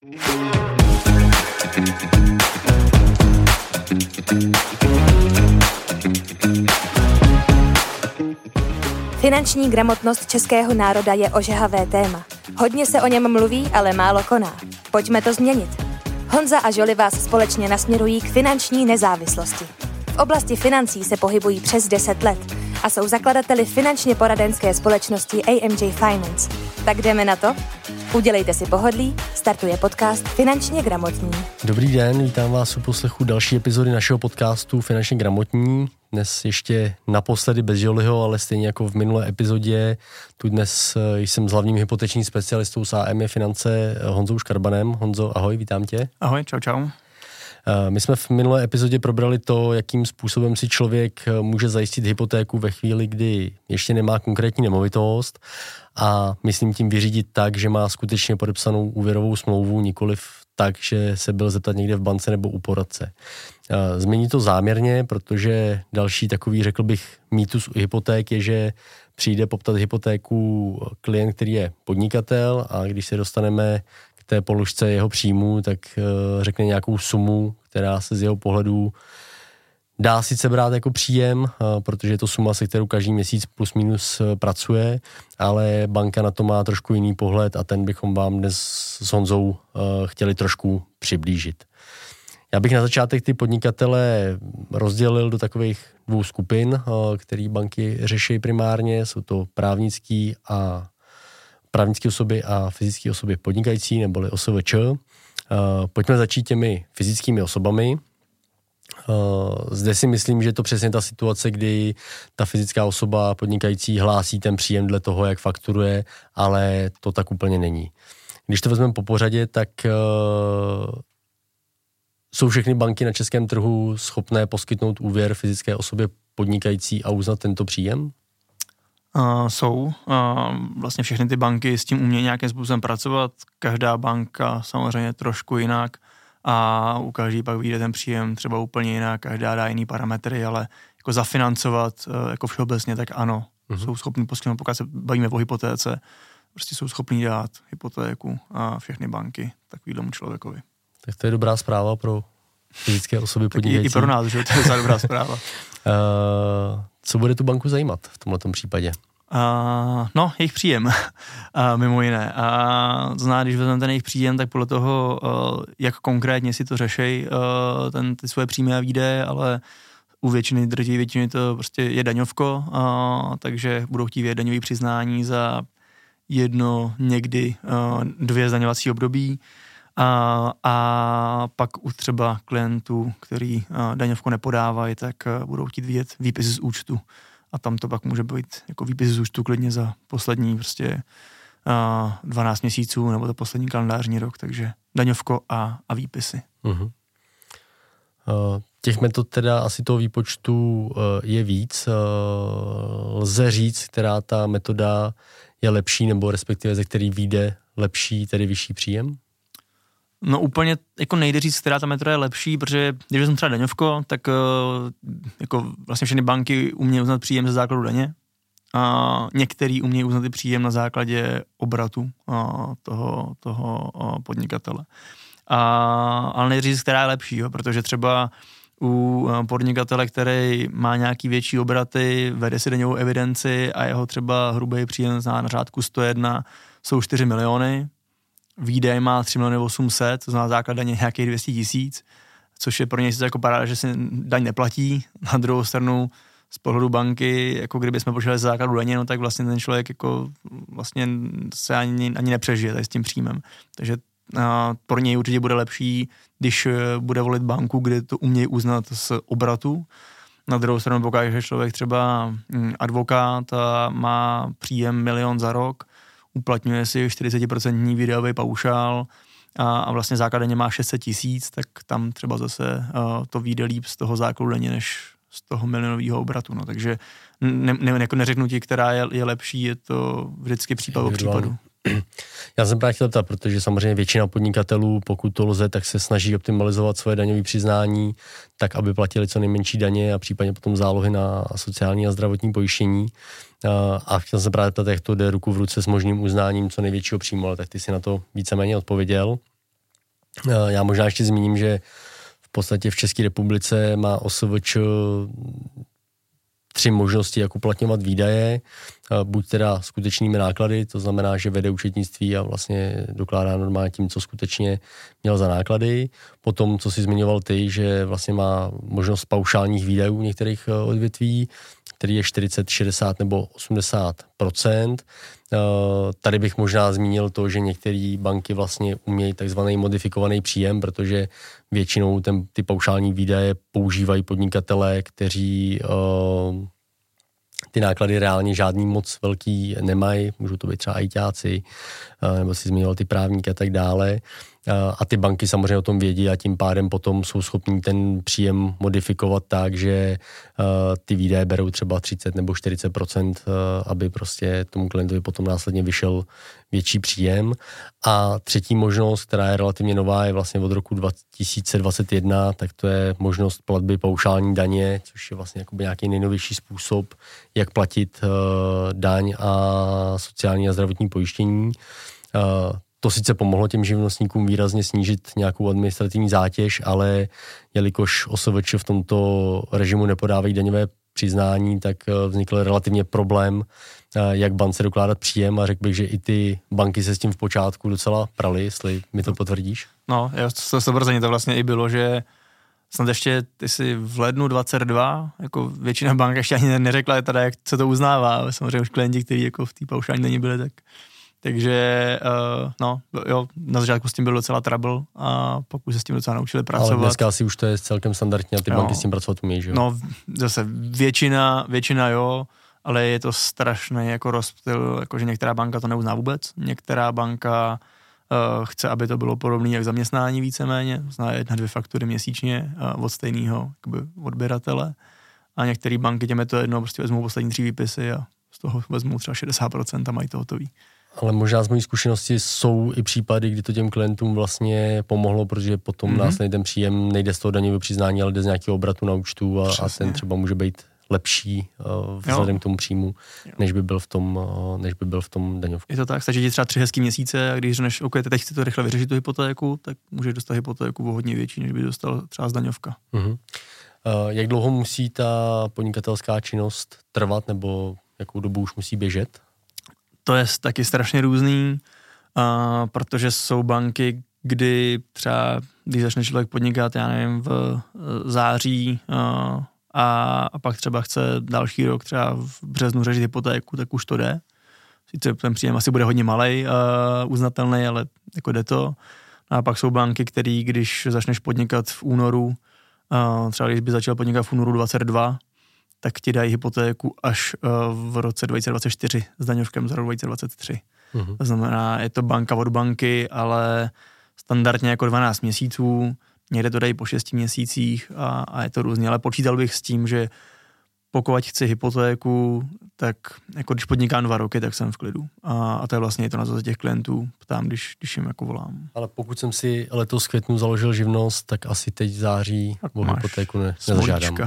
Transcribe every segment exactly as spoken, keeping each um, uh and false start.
Finanční gramotnost českého národa je ožehavé téma. Hodně se o něm mluví, ale málo koná. Pojďme to změnit. Honza a Žoli vás společně nasměrují k finanční nezávislosti. V oblasti financí se pohybují přes deset let a jsou zakladateli finančně poradenské společnosti A M J Finance. Tak jdeme na to? Udělejte si pohodlí, startuje podcast Finančně gramotní. Dobrý den, vítám vás u poslechu další epizody našeho podcastu Finančně gramotní. Dnes ještě naposledy bez Žoliho, ale stejně jako v minulé epizodě. Tu dnes jsem s hlavním hypotečním specialistou z A M J Finance Honzou Škarbanem. Honzo, ahoj, vítám tě. Ahoj, čau, čau. My jsme v minulé epizodě probrali to, jakým způsobem si člověk může zajistit hypotéku ve chvíli, kdy ještě nemá konkrétní nemovitost a myslím tím vyřídit tak, že má skutečně podepsanou úvěrovou smlouvu, nikoliv tak, že se byl zeptat někde v bance nebo u poradce. Změní to záměrně, protože další takový, řekl bych, mýtus hypoték je, že přijde poptat hypotéku klient, který je podnikatel, a když se dostaneme k té položce jeho příjmu, tak řekne nějakou sumu, která se z jeho pohledu dá sice brát jako příjem, protože je to suma, se kterou každý měsíc plus minus pracuje, ale banka na to má trošku jiný pohled a ten bychom vám dnes s Honzou chtěli trošku přiblížit. Já bych na začátek ty podnikatele rozdělil do takových dvou skupin, který banky řeší primárně. Jsou to právnický a právnické osoby a fyzické osoby podnikající, neboli O S V Č. Pojďme začít těmi fyzickými osobami. Zde si myslím, že je to přesně ta situace, kdy ta fyzická osoba podnikající hlásí ten příjem dle toho, jak fakturuje, ale to tak úplně není. Když to vezmeme po pořadě, tak jsou všechny banky na českém trhu schopné poskytnout úvěr fyzické osobě podnikající a uznat tento příjem? Uh, jsou. Uh, vlastně všechny ty banky s tím umějí nějakým způsobem pracovat. Každá banka samozřejmě trošku jinak a u každý pak vyjde ten příjem třeba úplně jinak, každá dá jiný parametry, ale jako zafinancovat uh, jako všeobecně, tak ano, uh-huh. jsou schopní poskytnout, pokud se bavíme o hypotéce, prostě jsou schopní dát hypotéku a všechny banky takovýhlemu člověkovi. Tak to je dobrá zpráva pro fyzické osoby podnikající. I pro nás, že to je docela dobrá zpráva. uh, co bude tu banku zajímat v tomto případě? Uh, no, jejich příjem, uh, mimo jiné. A uh, zná, když vezmeme ten jejich příjem, tak podle toho, uh, jak konkrétně si to řešej, uh, ten, ty svoje příjmy a výdaje, ale u většiny, drtivé většiny to prostě je daňovko, uh, takže budou chtít vědět daňové přiznání za jedno, někdy uh, dvě zdaňovací období. A, a pak u třeba klientů, který a, daňovku nepodávají, tak a, budou chtít vidět výpisy z účtu. A tam to pak může být jako výpis z účtu klidně za poslední prostě a, dvanáct měsíců nebo za poslední kalendářní rok, takže daňovko a, a výpisy. Uh-huh. Uh, těch metod teda asi toho výpočtu uh, je víc. Uh, lze říct, která ta metoda je lepší, nebo respektive ze který vyjde lepší, tedy vyšší příjem? No úplně jako nejde říct, která ta metoda je lepší, protože když jsem třeba daňovko, tak jako vlastně všechny banky umějí uznat příjem ze základu daně a některý umějí uznat i příjem na základě obratu toho, toho podnikatele. A, ale nejde říct, která je lepší, jo, protože třeba u podnikatele, který má nějaký větší obraty, vede si daňovou evidenci a jeho třeba hrubý příjem na řádku sto jedna jsou čtyři miliony, výdej má tři miliony osm set, to znamená základ daně nějakých dvě stě tisíc, což je pro něj jako paráda, že si daň neplatí. Na druhou stranu z pohledu banky, jako kdyby jsme počítali za základu daně, no tak vlastně ten člověk jako vlastně se ani, ani nepřežije tady s tím příjmem. Takže a, pro něj určitě bude lepší, když bude volit banku, kde to umějí uznat z obratu. Na druhou stranu pokud je člověk třeba advokát a má příjem milion za rok, uplatňuje si čtyřicet procent výdajový paušál a, a vlastně základ daně má šest set tisíc, tak tam třeba zase uh, to vyjde líp z toho základu daně než z toho milionového obratu. No. Takže ne, ne, jako neřeknu ti, která je, je lepší, je to vždycky případ o případu. Já jsem právě chtěl ptát, protože samozřejmě většina podnikatelů, pokud to lze, tak se snaží optimalizovat svoje daňové přiznání, tak aby platili co nejmenší daně a případně potom zálohy na sociální a zdravotní pojištění. A chtěl jsem právě ptát, jak to jde ruku v ruce s možným uznáním co největšího příjmu, ale tak ty si na to víceméně odpověděl. Já možná ještě zmíním, že v podstatě v České republice má O S V Č tři možnosti, jak uplatňovat výdaje, buď teda skutečnými náklady, to znamená, že vede účetnictví a vlastně dokládá normálně tím, co skutečně měl za náklady. Potom, co si zmiňoval ty, že vlastně má možnost paušálních výdajů některých odvětví, který je čtyřicet, šedesát nebo osmdesát procent. Tady bych možná zmínil to, že některé banky vlastně umějí takzvaný modifikovaný příjem, protože většinou ten, ty paušální výdaje používají podnikatelé, kteří uh, ty náklady reálně žádný moc velký nemají, můžou to být třeba ajťáci, uh, nebo si zmiňoval ty právníky a tak dále. A ty banky samozřejmě o tom vědí a tím pádem potom jsou schopní ten příjem modifikovat tak, že uh, ty výdaje berou třeba třicet nebo čtyřicet procent, uh, aby prostě tomu klientovi potom následně vyšel větší příjem. A třetí možnost, která je relativně nová, je vlastně od roku dva tisíce dvacet jedna, tak to je možnost platby paušální daně, což je vlastně jakoby nějaký nejnovější způsob, jak platit uh, daň a sociální a zdravotní pojištění. Uh, To sice pomohlo těm živnostníkům výrazně snížit nějakou administrativní zátěž, ale jelikož O S V Č v tomto režimu nepodávají daňové přiznání, tak vznikl relativně problém, jak bance dokládat příjem a řekl bych, že i ty banky se s tím v počátku docela praly, jestli mi to potvrdíš. No, to stoprocentně to vlastně i bylo, že snad ještě ty si v lednu dvacet dva, jako většina bank ještě ani neřekla teda, jak se to uznává, ale samozřejmě už klienti, kteří jako v té paušální daní byli, tak takže, uh, no, jo, na začátku s tím byl docela trouble a pak už se s tím docela naučili pracovat. Ale dneska asi už to je celkem standardní a ty jo. banky s tím pracovat umějí, že jo? No, zase většina, většina jo, ale je to strašný jako rozptyl, jakože některá banka to neuzná vůbec, některá banka uh, chce, aby to bylo podobné jak zaměstnání víceméně, zná jedna, dvě faktury měsíčně uh, od stejného odběratele a některé banky těm je to jedno, prostě vezmou poslední tři výpisy a z toho vezmou třeba šedesát procent a mají to hotový. Ale možná z mojí zkušenosti jsou i případy, kdy to těm klientům vlastně pomohlo, protože potom mm-hmm. následně ten příjem nejde z toho daňového přiznání, ale jde z nějakého obratu na účtu a, a ten třeba může být lepší uh, vzhledem jo. k tomu příjmu, než by byl v tom, uh, než by byl v tom daňovku. Je to tak, stačí ti třeba tři hezký měsíce a když řekneš, OK, teď chci to rychle vyřešit tu hypotéku, tak můžeš dostat hypotéku o hodně větší, než by dostal třeba z daňovka. Mm-hmm. Uh, jak dlouho musí ta podnikatelská činnost trvat, nebo jakou dobu už musí běžet? To je taky strašně různý, uh, protože jsou banky, kdy třeba, když začne člověk podnikat, já nevím, v září uh, a, a pak třeba chce další rok, třeba v březnu řešit hypotéku, tak už to jde. Sice ten příjem asi bude hodně malej, uh, uznatelný, ale jako jde to. A pak jsou banky, které, když začneš podnikat v únoru, uh, třeba když by začal podnikat v únoru dvacet dva, tak ti dají hypotéku až uh, v roce dva tisíce dvacet čtyři s daňovkem za rok dva tisíce dvacet tři. Uh-huh. To znamená, je to banka od banky, ale standardně jako dvanáct měsíců, někde to dají po šesti měsících a, a je to různě, ale počítal bych s tím, že pokud chci hypotéku, tak jako když podnikám dva roky, tak jsem v klidu. A, a to je vlastně to na to těch klientů ptám, když, když jim jako volám. Ale pokud jsem si letos v květnu založil živnost, tak asi teď v září o hypotéku ne, nezažádám.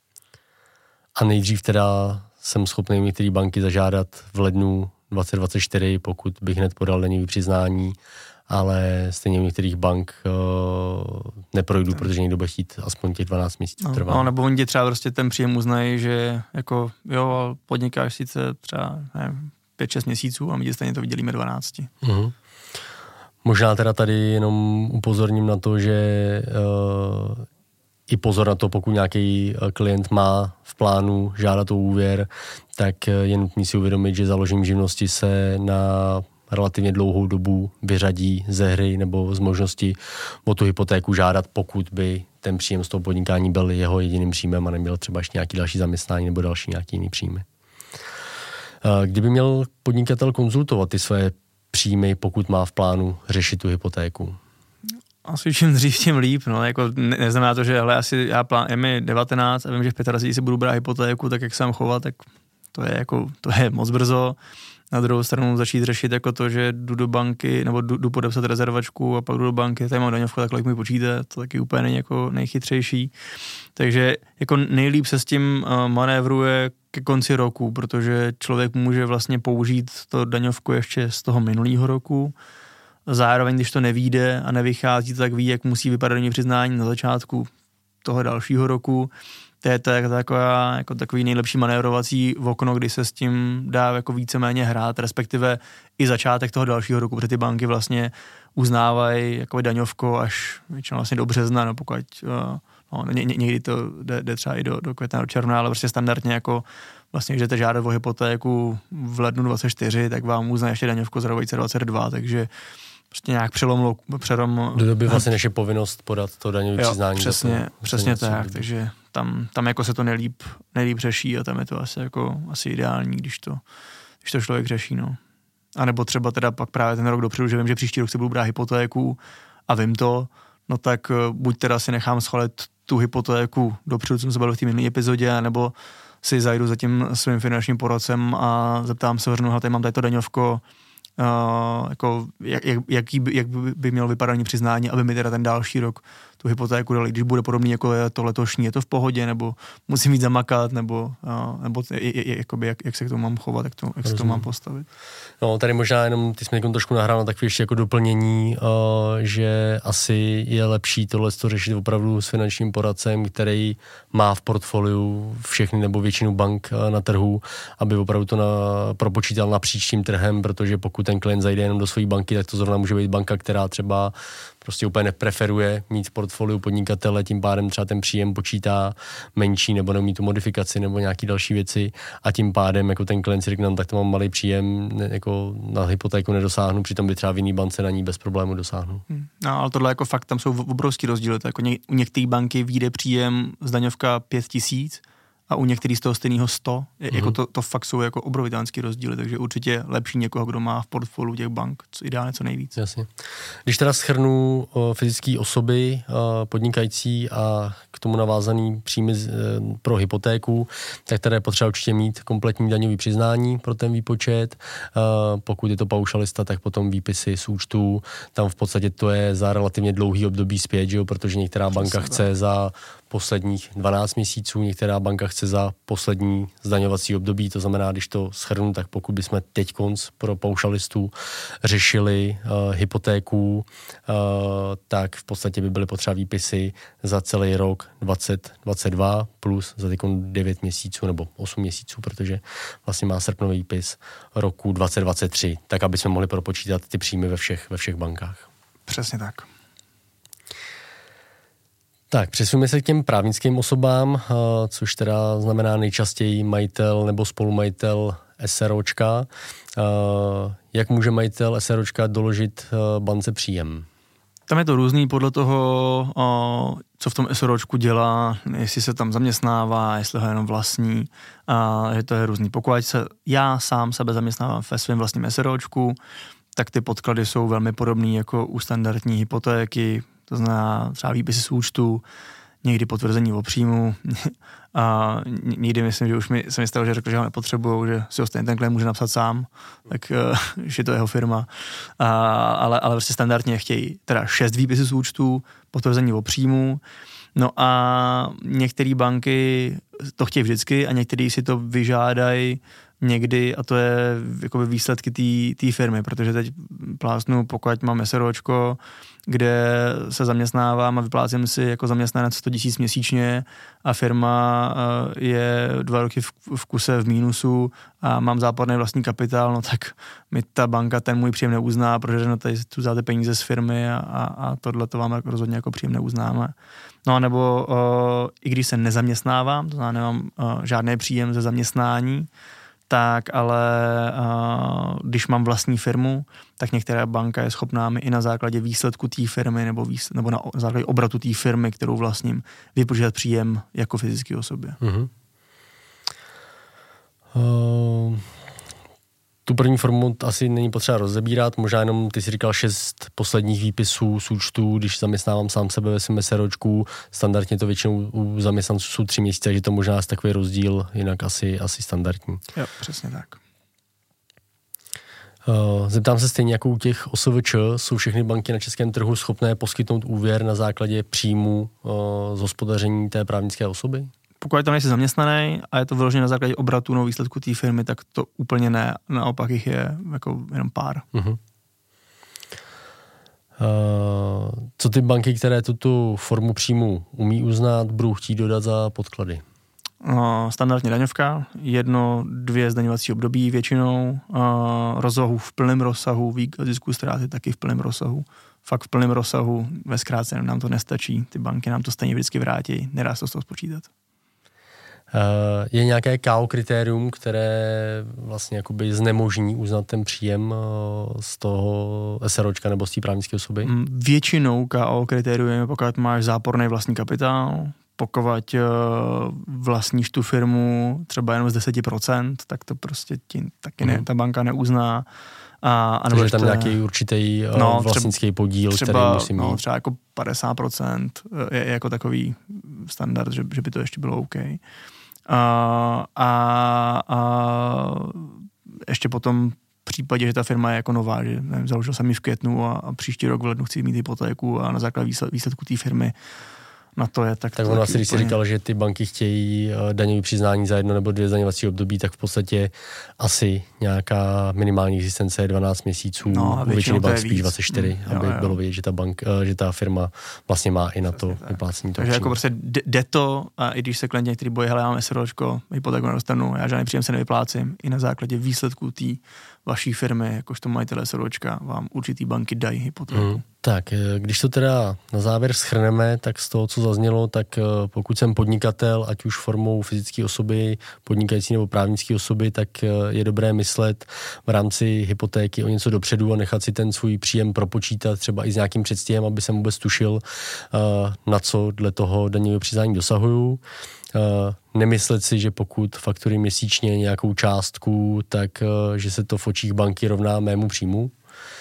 A nejdřív teda jsem schopný některé banky zažádat v lednu dvacet dvacet čtyři, pokud bych hned podal daňové přiznání, ale stejně u některých bank uh, neprojdu, protože někdo bude chtít aspoň těch dvanáct měsíců no, trvá. No, nebo oni ti třeba prostě ten příjem uznají, že jako jo, podnikáš sice třeba nevím, pět šest měsíců a my ti stejně to vydělíme dvanáct. Uh-huh. Možná teda tady jenom upozorním na to, že uh, i pozor na to, pokud nějaký klient má v plánu žádat o úvěr, tak je nutný si uvědomit, že založením živnosti se na relativně dlouhou dobu vyřadí ze hry nebo z možnosti o tu hypotéku žádat, pokud by ten příjem z toho podnikání byl jeho jediným příjmem a neměl třeba ještě nějaký další zaměstnání nebo další nějaký jiný příjmy. Kdyby měl podnikatel konzultovat ty své příjmy, pokud má v plánu řešit tu hypotéku? Asi čím dřív, tím líp, no, jako ne, neznamená to, že hele, asi já plán, je mi devatenáct a vím, že v dvacet pět si budu brát hypotéku, tak jak se mám chovat, tak to je jako, to je moc brzo. Na druhou stranu začít řešit jako to, že jdu do banky, nebo jdu, jdu podepsat rezervačku a pak jdu do banky, tady mám daňovku, tak kolik mi počíte, to taky úplně není jako nejchytřejší. Takže jako nejlíp se s tím uh, manévruje ke konci roku, protože člověk může vlastně použít to daňovku ještě z toho minulého roku, zároveň, když to nevyjde a nevychází, tak ví, jak musí vypadat daňové přiznání na začátku toho dalšího roku. To je to taková, jako takový nejlepší manévrovací okno, kdy se s tím dá jako víceméně hrát, respektive i začátek toho dalšího roku, protože ty banky vlastně uznávají jako daňovko až většinou vlastně do března, no pokud no, ně, ně, někdy to jde, jde třeba i do, do května, do června, ale prostě standardně jako vlastně, když jdete žádat o hypotéku v lednu dvacet čtyři, tak vám uzná ještě daňovko za rok dvacet dvacet dva, takže prostě nějak přelom, přelom do doby vlastně než je povinnost podat to daňové přiznání. Přesně, to, přesně tak, doby. Takže tam, tam jako se to nejlíp, nejlíp řeší a tam je to asi jako asi ideální, když to, když to člověk řeší, no. A nebo třeba teda pak právě ten rok dopředu, že vím, že příští rok si budu brát hypotéku a vím to, no tak buď teda si nechám schválit tu hypotéku dopředu, co jsem se bavil v té minulé epizodě, nebo si zajdu za tím svým finančním poradcem a zeptám se, že tady mám tady to daňovko, Uh, jako, jak, jak, jaký by, jak by mělo vypadat přiznání, aby mi teda ten další rok tu hypotéku dali, když bude podobný jako je to letošní, je to v pohodě, nebo musím jít zamakat, nebo, uh, nebo je, je, jakoby, jak, jak se k tomu mám chovat, jak, to, jak se k tomu mám postavit. No tady možná jenom, ty jsme trošku nahrál na takové ještě jako doplnění, uh, že asi je lepší tohle to řešit opravdu s finančním poradcem, který má v portfoliu všechny nebo většinu bank uh, na trhu, aby opravdu to na, propočítal napříč tím trhem, protože pokud ten klient zajde jenom do své banky, tak to zrovna může být banka, která třeba prostě úplně nepreferuje mít v portfoliu podnikatele, tím pádem třeba ten příjem počítá menší nebo neumí tu modifikaci nebo nějaký další věci a tím pádem jako ten klient si řekne, no, tak to mám malý příjem, ne, jako na hypotéku nedosáhnu, přitom by třeba v jiný bance na ní bez problému dosáhnu. Hmm. No, ale tohle jako fakt, tam jsou obrovský rozdíly, to jako ně, u některé banky vyjde příjem z daňovka pět tisíc a u některých z toho stejného sto, mm-hmm. jako to, to fakt jsou jako obrovitánský rozdíly, takže určitě lepší někoho, kdo má v portfoliu těch bank, co ideálně co nejvíc. Jasně. Když teda shrnu fyzické osoby o, podnikající a k tomu navázaný příjmy z, pro hypotéku, tak teda je potřeba určitě mít kompletní daňový přiznání pro ten výpočet. O, pokud je to paušalista, tak potom výpisy z účtů. Tam v podstatě to je za relativně dlouhý období zpět, že jo? Protože některá banka Přesně, chce za posledních dvanáct měsíců, některá banka chce za poslední zdaňovací období, to znamená, když to shrnu, tak pokud bychom teď konc pro paušalistů řešili uh, hypotéku, uh, tak v podstatě by byly potřeba výpisy za celý rok dvacet dvacet dva plus za teď devět měsíců nebo osm měsíců, protože vlastně má srpnový výpis roku dvacet dvacet tři, tak aby jsme mohli propočítat ty příjmy ve všech, ve všech bankách. Přesně tak. Tak, přesuneme se k těm právnickým osobám, což teda znamená nejčastěji majitel nebo spolumajitel SROčka. Jak může majitel SROčka doložit bance příjem? Tam je to různý podle toho, co v tom SROčku dělá, jestli se tam zaměstnává, jestli ho jenom vlastní, že to je různý. Pokud se já sám sebe zaměstnávám ve svém vlastním SROčku, tak ty podklady jsou velmi podobné jako u standardní hypotéky, to znamená třeba výpisy z účtu, někdy potvrzení o příjmu a někdy myslím, že už mi, se mi stalo, že řekl, že ho nepotřebuju, že si ho stejně ten klient může napsat sám, tak že to je jeho firma. A, ale, ale prostě standardně chtějí teda šest výpisy z účtu, potvrzení o příjmu, no a některé banky to chtějí vždycky a některé si to vyžádají někdy a to je jakoby výsledky té firmy, protože teď plásnu, pokud mám SROčko, kde se zaměstnávám a vyplácím si jako zaměstnanec sto tisíc měsíčně a firma je dva roky v, v kuse v mínusu a mám záporný vlastní kapitál, no tak mi ta banka ten můj příjem neuzná, protože no tady tu dáte peníze z firmy a, a, a tohle to vám rozhodně jako příjem neuznáme. No a nebo o, i když se nezaměstnávám, to znamená nemám o, žádný příjem ze zaměstnání, tak ale uh, když mám vlastní firmu, tak některá banka je schopná mi i na základě výsledku té firmy nebo, výsled, nebo na základě obratu té firmy, kterou vlastním, vypočítat příjem jako fyzické osobě. Uh-huh. Uh, tu první formu asi není potřeba rozebírat, možná jenom ty jsi říkal šest posledních výpisů z účtu, když zaměstnávám sám sebe ve svém SROčku, standardně to většinou u zaměstnanců jsou tři měsíce, takže to možná je takový rozdíl, jinak asi, asi standardní. Jo, přesně tak. Zeptám se stejně jako u těch O S V Č, jsou všechny banky na českém trhu schopné poskytnout úvěr na základě příjmu z hospodaření té právnické osoby? Pokud tam nejsi zaměstnaný a je to vyložené na základě obratu nebo výsledku té firmy, tak to úplně ne. Naopak jich je jako jenom pár. Uh-huh. Co ty banky, které tuto formu příjmu umí uznat, budou chtít dodat za podklady? Uh, standardně daňovka, jedno, dvě zdaňovací období většinou, uh, rozvahu v plném rozsahu, výklad zisku ztráty taky v plném rozsahu, fakt v plném rozsahu, ve zkráceném nám to nestačí, ty banky nám to stejně vždycky vrátí, nedá se to z toho spočítat. Uh, je nějaké ká ó kritérium, které vlastně jakoby znemožní uznat ten příjem uh, z toho SROčka nebo z té právnické osoby? Většinou ká ó kritérium, pokud máš záporný vlastní kapitál, pokud vlastníš tu firmu třeba jenom z deset procent, tak to prostě ti taky ne, ta banka neuzná. A, a Takže tam nějaký určitý no, vlastnický podíl, třeba, který musí mít. No, třeba jako padesát procent je, je jako takový standard, že, že by to ještě bylo OK. A, a, a ještě potom v případě, že ta firma je jako nová, že nevím, založil jsem ji v květnu a, a příští rok v lednu chci mít hypotéku a na základě výsledku té firmy na to je. Tak, tak ono asi, když jsi říkal, že ty banky chtějí daňové přiznání za jedno nebo dvě zdaňovací období, tak v podstatě asi nějaká minimální existence je dvanáct měsíců, no, u většiny bank spíš dvacet čtyři, mm, aby jo, jo. bylo vidět, že ta, bank, že ta firma vlastně má i na to vyplácení. Takže jako prostě jde to, a i když se klienti některý bojí, hele, já mám SROčko, hypotéku nedostanu, já žádný příjem se nevyplácím, i na základě výsledků té vaší firmy, jakožto majitele SROčka, vám určitý banky dají hypotéku. Mm. Tak, když to teda na závěr shrneme, tak z toho, co zaznělo, tak pokud jsem podnikatel, ať už formou fyzické osoby, podnikající nebo právnické osoby, tak je dobré myslet v rámci hypotéky o něco dopředu a nechat si ten svůj příjem propočítat třeba i s nějakým předstihem, aby jsem vůbec tušil, na co dle toho daňového přiznání dosahuju. Nemyslet si, že pokud fakturuji měsíčně nějakou částku, tak že se to v očích banky rovná mému příjmu.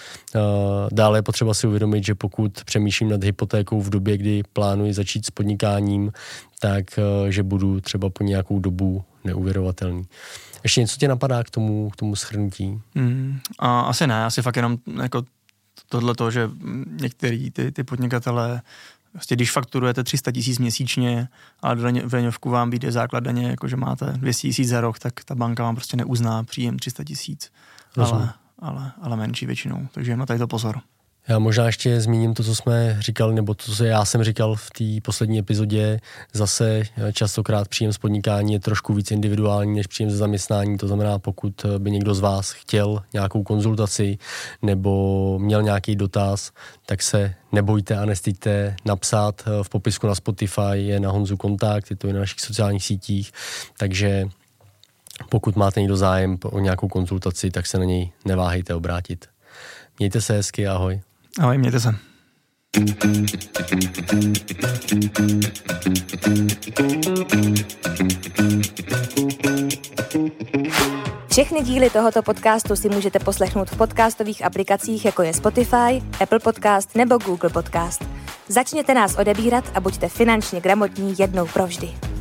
Dále je potřeba si uvědomit, že pokud přemýšlím nad hypotékou v době, kdy plánuji začít s podnikáním, tak že budu třeba po nějakou dobu neuvěrovatelný. Ještě něco tě napadá k tomu, k tomu shrnutí? Mm, a asi ne, asi fakt jenom jako tohleto, že některý ty, ty podnikatelé vlastně když fakturujete tři sta tisíc měsíčně a v daňovku vám vyjde základ daně, jakože máte dvě stě tisíc za rok, tak ta banka vám prostě neuzná příjem tři sta tisíc. Ale, ale, ale menší většinou. Takže na tady to pozor. Já možná ještě zmíním to, co jsme říkali, nebo to, co já jsem říkal v té poslední epizodě. Zase častokrát příjem z podnikání je trošku víc individuální než příjem ze zaměstnání. To znamená, pokud by někdo z vás chtěl nějakou konzultaci nebo měl nějaký dotaz, tak se nebojte a nestyďte napsat. V popisku na Spotify je na Honzu kontakt, je to i na našich sociálních sítích, takže pokud máte někdo zájem o nějakou konzultaci, tak se na něj neváhejte obrátit. Mějte se hezky, ahoj. Ahoj, mějte se. Všechny díly tohoto podcastu si můžete poslechnout v podcastových aplikacích, jako je Spotify, Apple Podcast nebo Google Podcast. Začněte nás odebírat a buďte finančně gramotní jednou provždy.